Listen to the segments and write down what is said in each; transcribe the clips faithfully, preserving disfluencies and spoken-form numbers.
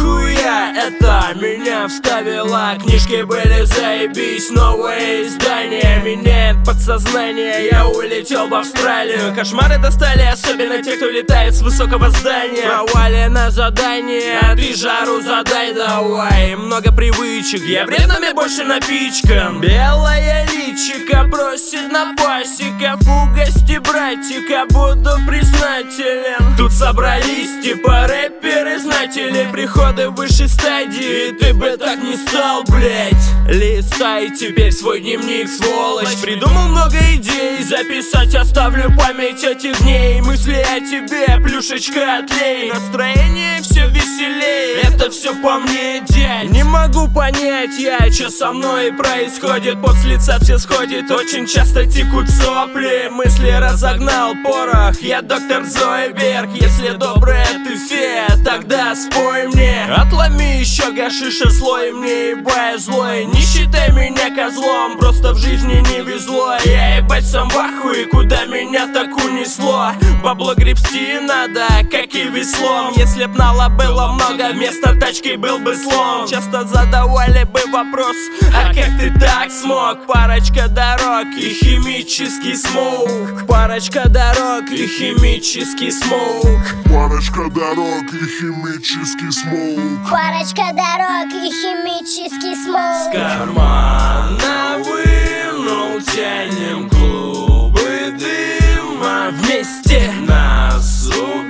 нихуя, это меня вставило. Книжки были заебись, новые издания меняет подсознание. Я улетел в Австралию. Кошмары достали, особенно те, кто летает с высокого здания. Провалено задание, а ты жару задай давай. Много привычек, я вредными больше напичкан. Белая личика просит на пасика, угости братика, буду признателен. Тут собрались типа рэперы, знатели, приходы высшей стадии. Ты бы так не стал, блять. Листай теперь свой дневник, сволочь. Придумал много идей, записать оставлю память этих дней. Мысли о тебе, плюшечка отлей. Настроение все веселее, это все по мне, дядь. Не могу понять я, что со мной происходит. Пот с лица все сходит, очень часто текут сопли. Мысли разогнал порох, я доктор Зойберг. Если добрая ты фея, тогда спой мне. Отломи еще гашиша слой, мне ебая злой. Не считай меня козлом, просто в жизни не везло. Я ебать сам в ахуе, куда меня так унесло. Бабло гребсти надо, как и веслом. Если б нала было много, вместо тачки был бы слон. Часто задавали бы вопрос, а как ты так смог? Парочка дорог и химический смоук. Парочка дорог и химический смоук. Парочка дорог и химический смоук. Парочка дорог и химический смоук. С кармана вынул, тянем клубы дыма. Вместе нас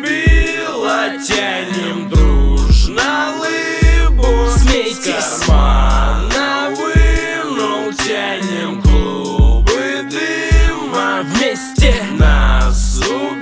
убило, тянем дружно лыбу. Смейтесь. С кармана вынул, тянем клубы дыма. Вместе нас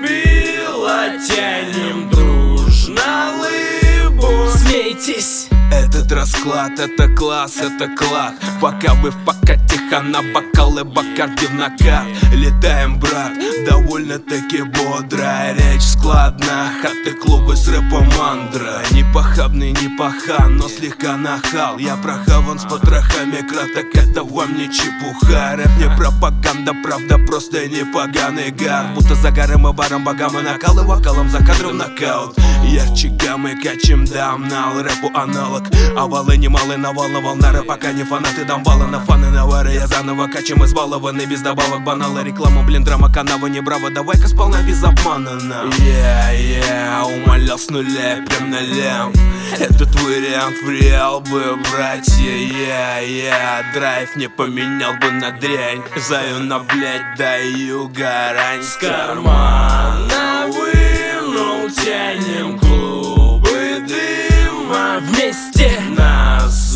убило, тянем дружно лыбу. Смейтесь. Этот расклад, это класс, это клад. Пока вы в покатиха на бокалы Бакарди в накат. Летаем, брат, довольно-таки бодро. Речь складна, хаты клубы с рэпом мандра. Не похабный, не пахан, но слегка нахал. Я прохаван с потрохами, краток, это вам не чепуха. Рэп не пропаганда, правда просто не поганый гар. Будто загаром и баром богам и накал и вокалом за кадром нокаут. Ярче гаммы качем дамнал, рэпу аналог. Овалы немалые, навал волна рэп, пока не фанаты дамбала. На фаны навары я заново качем избалованы. Без добавок банала, реклама, блин, драма, канава не браво. Давай-ка сполна без обмана нам. Yeah, yeah, умолял с нуля, прям налям. Этот вариант в реал бы, братья. Yeah, yeah, драйв не поменял бы на дрянь. Заюна, блять, даю гарань. С кармана вынул, тянем клубы дыма. Вместе нас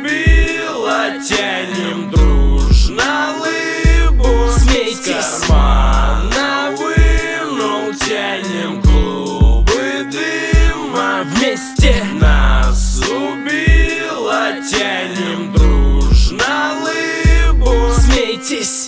убило, тянем дружно лыбу. Смейтесь. С кармана вынул, тянем клубы дыма. Вместе нас убило, тянем дружно лыбу. Смейтесь.